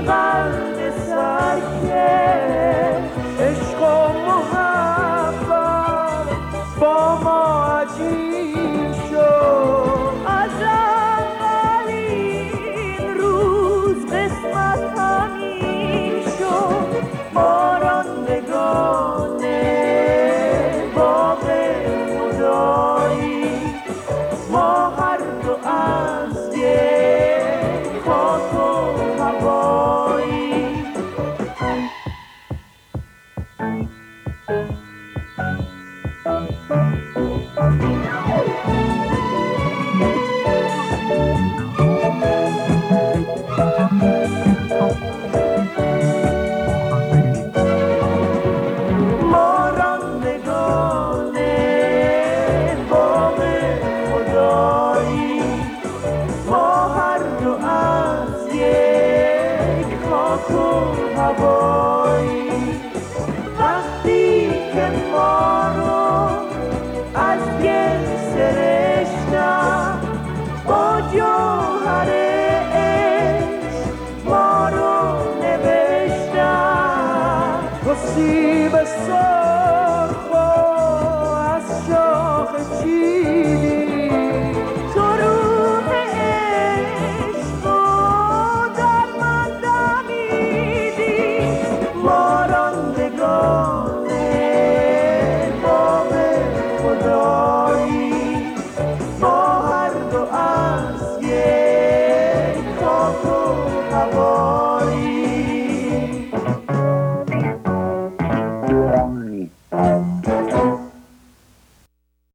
قرن سرکه عشق و محبت با ما عجیب شد. از اولین روز قسمت همین شد. ما راندگانه باغ خدایی، ما هر دو از یک خاک و هوایی. ما راندگانه باغ خدایی، ما هر دو از یک خاک و هوایی. وقتی که ما رو از گل سرشتن با جوهر عشق ما رو نوشتن. تو سیب سرخ و از شاخ چیدی، تو روح عشق و در من دمیدی. ما راندگانه باغ خدایی، ما هر دو از یک خاک و هوا.